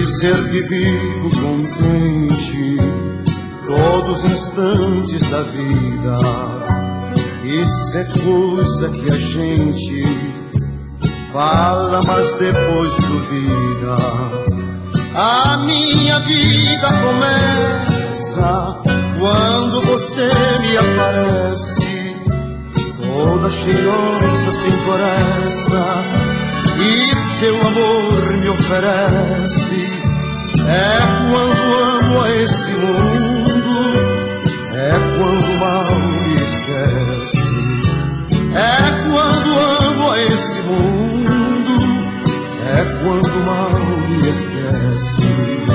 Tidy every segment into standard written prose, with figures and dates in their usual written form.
Dizer que vivo contente todos os instantes da vida, isso é coisa que a gente fala, mas depois duvida. A minha vida começa quando você me aparece, toda cheirosa, sem pressa, e seu amor me oferece. É quando amo a esse mundo, é quando o mal me esquece. É quando amo a esse mundo, é quando o mal me esquece.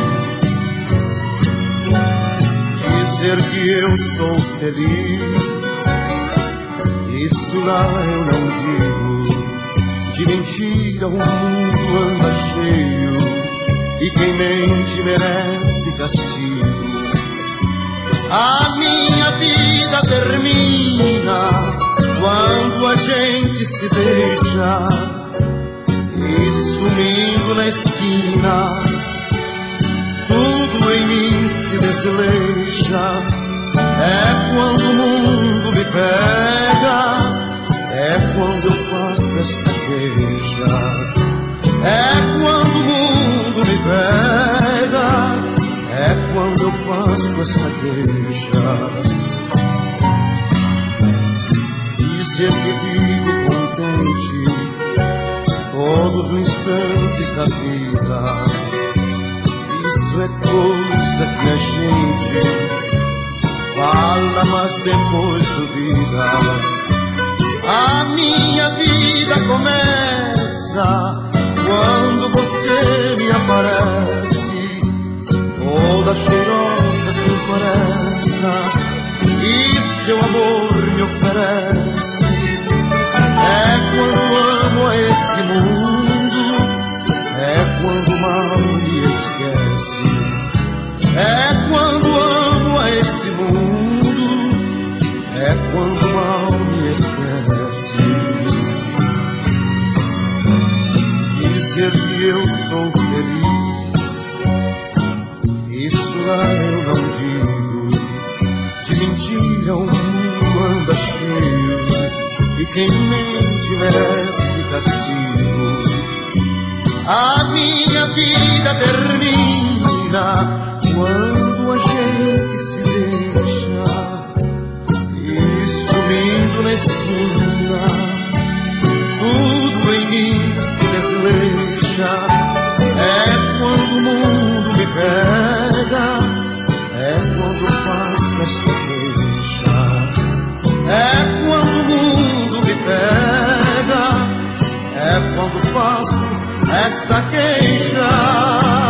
Dizer que eu sou feliz, isso lá eu não digo. De mentira o mundo anda cheio, e quem mente merece castigo. A minha vida termina quando a gente se deixa, e sumindo na esquina, tudo em mim se desleixa. É quando o mundo me pega, é quando eu faço esta queixa. É quando o mundo me pega, é quando eu faço essa queixa. Dizer que vivo contente todos os instantes da vida, isso é coisa que a gente fala, mas depois duvida. A minha vida começa quando você me aparece, toda cheirosa, sem pressa, e seu amor me oferece. É quando amo a esse mundo, é quando o mal me esquece. É quando amo a esse mundo, é quando o mal me esquece. Dizer que eu sou feliz, isso lá eu não digo. De mentira o mundo anda cheio, e quem mente merece castigo. A minha vida termina quando a gente se deixa, e sumindo na esquina, tudo em mim se desleixa. É quando o mundo me pega, é quando eu faço esta queixa. É quando o mundo me pega, é quando faço esta queixa.